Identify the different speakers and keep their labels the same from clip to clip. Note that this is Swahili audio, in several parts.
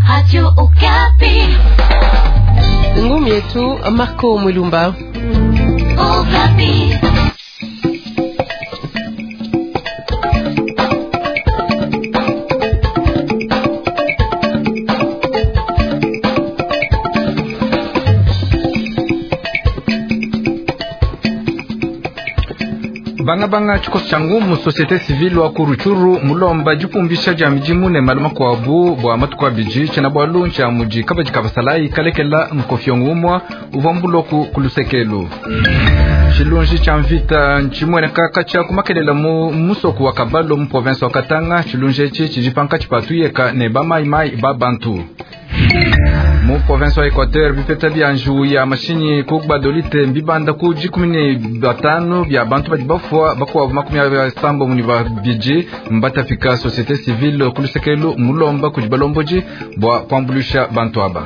Speaker 1: Radio Okapi.
Speaker 2: Ngumi yetu Marco Mwilumba.
Speaker 1: Okapi.
Speaker 3: Banga chikosi changu mu societe civile wa Kuruchuru mulomba jupumbisha ja mijimu ne maluma kwa abu bwa matukwa biji chena bwa luncha muji kabaji kabasalai kalekela mkofyongumwa uvambuloku kulusekelu chilunji cha mvita nchimwene kakacha kumakelela mu musoku wa Kabalo mu province wa Katanga chilunji chijipanka chipatuyeka ne bamaimai babantu mu province wa Equateur bipeta bya nju ya mashini kugbadolite mbibanda ku 15 bya bantu badibafwa bakwa makumi ya sambo muniva biji mbata fika societe civile kulusekelu mulomba kujibalomboji bwa kwambulisha bantu aba.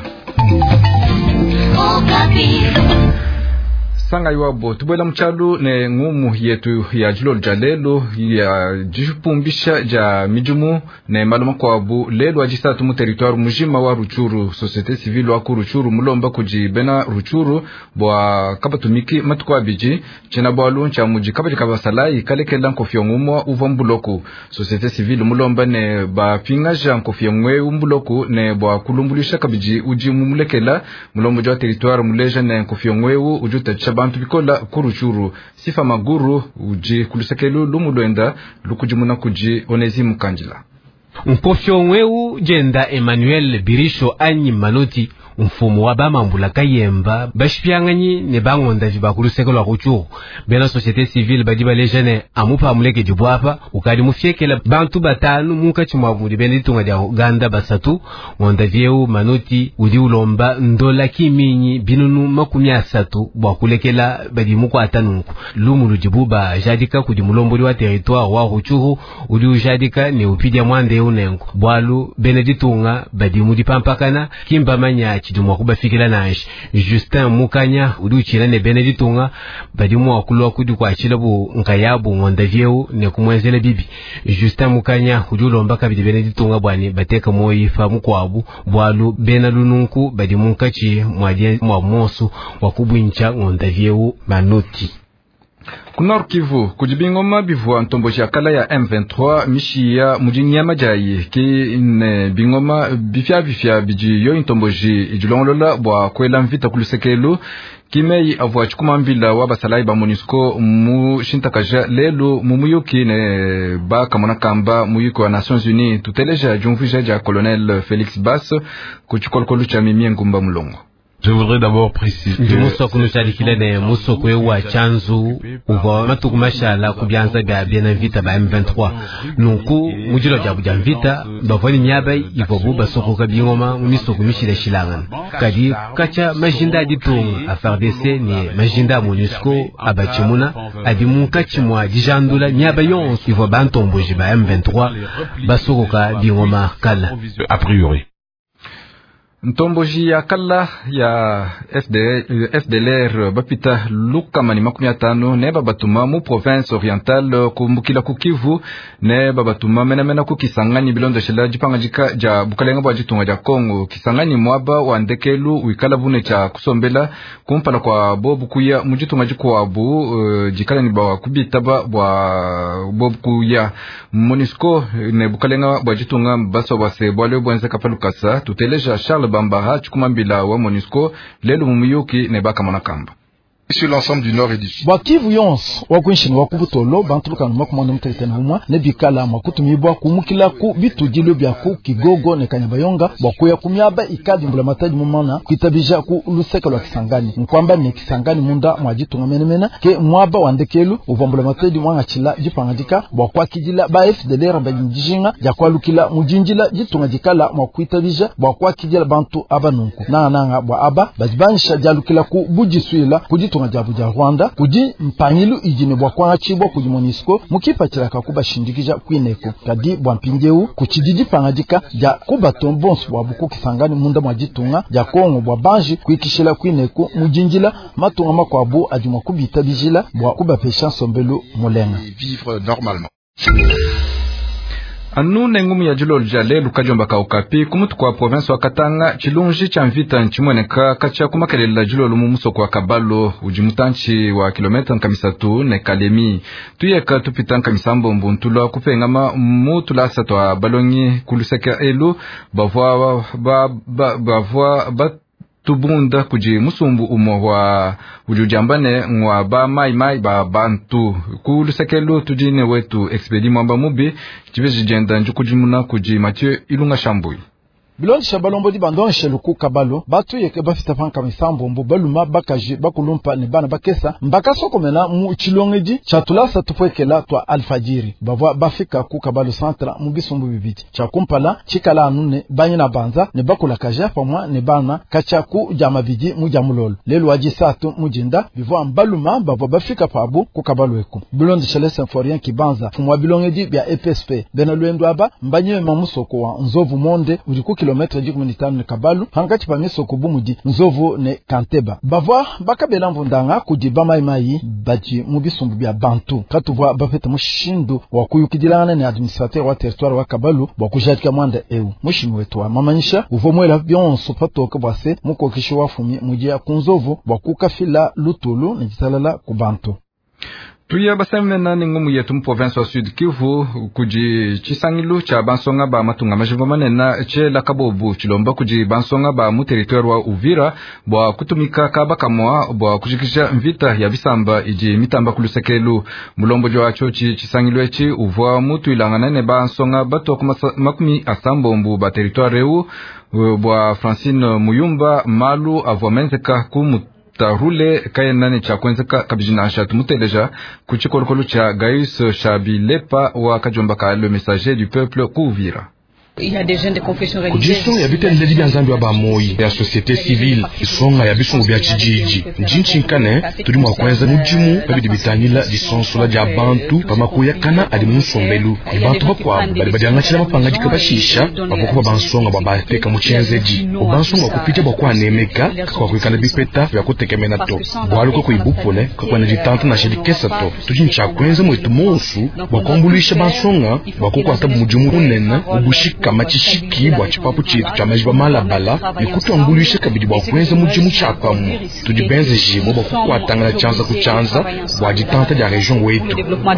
Speaker 3: Sanga iwabo tubwela mchalu ne ngumu yetu ya julol jalelo ya jipumbisha ja mijumu ne maluma kwa abu lelo ajisatu mu territoire mujima wa Ruchuru societe civile wa Kuruchuru mulomba kujibena Ruchuru bwa kabatumiki matukwa biji chena bwa luncha muji kabaji kabasalai kalekela nkofyongumwa uvambuloku societe civile mulomba ne ba pingaja nkofyongwe umbuloku ne bwa kulumbulisha kabiji uji mumulekela mulombo ja territoire muleja ne nkofyongwe ujuta bantu bikola Kuruchuru sifa maguru uji kulusekelu lumulwenda lukujimuna kuji Onesimu Kanjila
Speaker 4: Nkofyongweu jenda Emmanuel Birisho anyi manoti mfumu wa bamambula kayemba bashipyanganyi ne bangonda jibakulusekelu wa Kuchuru bena societe civile badiba lejene amupa amuleke jibwapa ukadi mufyekela bantu batanu muka chimwavuli bena litunga ja Uganda basatu wonda vyeu manoti udi ulomba ndola kiminyi binunu makumi asatu bwa kulekela badimuko atanunku lumulu jibuba jadika kudi mulomboli wa territoire wa Kuchuru udi ujadika ne upidia mwande unenku bwalu beneditunga badimu dipampakana kimba manya chidumwa kubafikila nashi Justin Mukanya udi uchila ne beneditunga badimu wakulwa kudi kwa chila bu nkayabu ngonda vyeu ne kumwenzele bibi Justin Mukanya udi ulomba kabidi beneditunga bwani bateka moyifa mukwabu bwalu benalununku badimu nkachi mwadie mwamosu wakubwincha ngonda vyeu manoti.
Speaker 3: Kunor Kivu kujibingoma bivua ntomboji ya kala ya M23 mishia mujinyama jayi ki ne bingoma bifya biji yo ntomboji ijulongolola bwa kwela mvita kulusekelu kimei avwa chikumambila wa basalai ba MONUSCO mu shintakaja lelo mumuyuki ne ba kamona kamba muyuki wa Nations Unies tuteleja jumvija ja colonel Félix Basse kuchikolkolu cha mimie ngumba mulongo.
Speaker 5: Je voudrais d'abord préciser
Speaker 4: muso kunushadikile ne muso kwewa chanzu uva matukumashala kubyanza bya biena vita ba M23 nuku mujilo jabu ja vita bavani nyaba ivobu basoko kabingoma miso kumishile shilangan kadi kacha majinda ditung FARDC ni majinda MONUSCO abachimuna adimu kachimwa dijandula nyaba yons ivo bantomboji ba M23 basoko ka bingoma kala
Speaker 5: a priori.
Speaker 3: Ntomboji ya kala ya FDLR bapita lukamani makumi atano ne babatuma mu province orientale kumbukila kukivu ne babatuma mena kukisangani bilondo shela jipanga jika ja bukalenga bwa jitunga ja Kongo kisangani mwaba wa ndekelu wikala bune cha kusombela kumpala kwa bobu kuya mujitunga jiko abu jikala ni bawa kubita bwa bobu kuya MONUSCO ne bukalenga bwa jitunga baso base bwale bwenze kapalukasa tuteleja Charles Bambara chikumambila wa MONUSCO lelo mumuyuki ne baka monakamba.
Speaker 6: Sur l'ensemble du nord et du sud.
Speaker 7: Bakivu yons wakwinshini wakubutolo banturuka numakumana mtekitena humwa ne bikala makutumibwa kumukila ku bitujilo byaku Kigogo ne Kanyabayonga bakuya kumyaba ikadi mbula mataji mumana kuitabija ku luseka lwa Kisangani nkwamba ne Kisangani munda mwajitunga menemena ke mwaba wandekelu uvambula mataji mwangachila jipangajika bakwa kijila ba FDLR bajinjinga jakwalukila mujinjila jitunga jikala mwakuitabija bakwa kijila bantu abanunku nanga bwa aba bajibanisha jalukila ku bujisuila kujitunga jabu ja Rwanda kuji mpanyilu ijine bwa kwa chibwa kuji MONUSCO mukipa chiraka kuba shindikija kwineko kadi bwa mpingeu kuchidiji pangajika ja kuba tombons bwa buku Kisangani munda mwajitunga ja Kongo bwa banji kuikishila kwineko mujinjila matunga makwabu ajuma kubita bijila bwa kuba pesha sombelu mulenga
Speaker 6: vivre normalement.
Speaker 3: anu nengumu ya jilo jale lukajomba ka Okapi kumutu kwa province wa Katanga chilunji cha mvita nchimweneka kacha kumakelela jilo lumumuso kwa Kabalo ujimutanchi wa kilometa nkamisatu ne Kalemi tuyeka tupita nkamisambo mbuntula kupengama mutula satwa balongi kuluseka elu bavwa tubunda kuji musumbu umo wa ujujambane ngwa ba mai ba bantu kulusekelo tujine wetu expedi mwamba mubi chiveji jenda njukujimuna kuji Mathieu Ilunga Shambui
Speaker 7: bilongi shabalombo di bandonshe luku Kabalo batu yeke bafita panka misambo mbu baluma bakaji bakulumpa ne bana bakesa mbaka soko mena mu chilongedi chatulasa tupwekela twa alfajiri bavwa bafika ku Kabalo centre mu bisumbu bibiti chakumpala chikala anune banyina banza ne bakula kaja pamwa ne bana kachaku jamabidi mu jamulolo lelo waji satu mujinda bivwa baluma bavwa bafika pabu ku Kabalo eku bilongi chale symphorien kibanza fumwa bilongedi bya EPSP bena luendo aba mbanye mamusoko wa nzovu monde ujiku kilometre 15 ne Kabalo hangati pa misoko bumudi nzovu ne Kanteba bavwa bakabela mvundanga kudi bamaimai baji mubisumbu bya bantu katuvwa bafeta mushindu wa kuyukidilana ne administrateur wa territoire wa Kabalo bakujatika mwanda eu mushimi wetu wa mamanyisha uvomwela byonso patoka bwase mukokisho wafumi mujia kunzovu bakukafila lutulu ne jitalala ku bantu
Speaker 3: tuya basemena ningumu yetu province wa Sud Kivu kuji chisangilu cha bansonga ba matunga majivomane na che la Kabobu chilomba kuji bansonga ba mu territoire wa Uvira bwa kutumika kaba kamwa bwa kujikisha mvita ya bisamba iji mitamba kulusekelu mulombo jwa chochi chisangilu echi uvwa mutu ilangana ne bansonga bato makumi asambo mbu ba territoire u bwa Francine Muyumba malu avwamenzeka kumu tarule kaya nane cha kwenzeka kabijina ashatu muteleja kuchikorokolo cha Gaius Shabilepa wa kajomba ka le messager du peuple Kuvira.
Speaker 5: Kujisonga ya bitende libya nzambi wa bamoyi ya société civile isonga ya bisungu bya chijiji njinchinkane tuli mwa kwenza mujimu babidi bitanila disonsula ja bantu pamakuya kana ali musombelu bantu bakwa bali badangachira bapanga jikabashisha baboko bansonga babafeka muchenzeji obansonga kupita bakwa nemeka kwa kwikana bipeta ya kutekemena to bwaluko kuibupole kwa na jitanta na shedikesa to tujincha kwenza mwetu monsu bakombulisha bansonga bakoko atabu mujimu unena ubushika kama chishiki bwa chipapu chitu cha majiba malabala ni kutuambulisha kabidi bwa kwenza mujimu chakamu tujibenze jibo bwa kukwatanga na chanza kuchanza bwa jitanta ja region wetu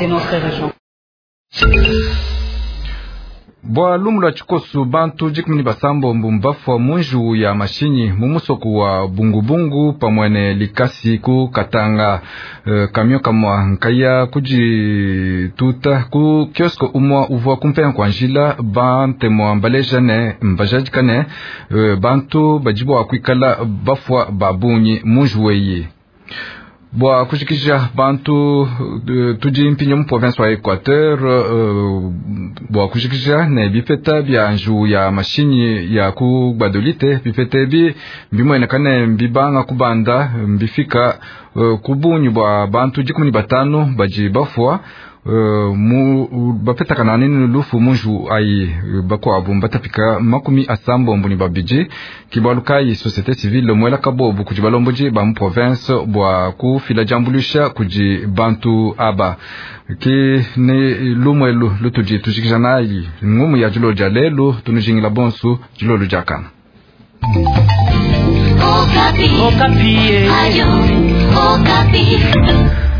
Speaker 3: bwa lumula chikosu bantu jikmini basambo mbumbafu munju ya mashinyi mumusoku wa bungu pamwene likasi ku Katanga kamyo kamwa nkaya kuji tuta ku kiosko umwa uvuwa kumpeya kwa njila bante mwa mbaleja ne mbajajikane bantu bajibu wa kuikala bafwa babunyi munju weye bwa kushikisha bantu tuji mpinyo province wa Equateur bwa kushikisha ne bifeta bya nju ya mashini ya kubadolite bifete bi bimwenekane mbibanga kubanda mbifika kubunyu bwa bantu 15 baji bafwa bapeta kananini lufu munju ai bakwa batapika makumi asambo mbuni babiji kibalukai société civile mwela Kabobu kujibalomboji ba province bwa ku fila jambulisha kuji bantu aba ki ne lumwelu lutuji tujikijana ili ngumu ya julo jalelu tunujingila bonsu julo lujakana
Speaker 1: Okapi. Okapi. Ayo. Okapi.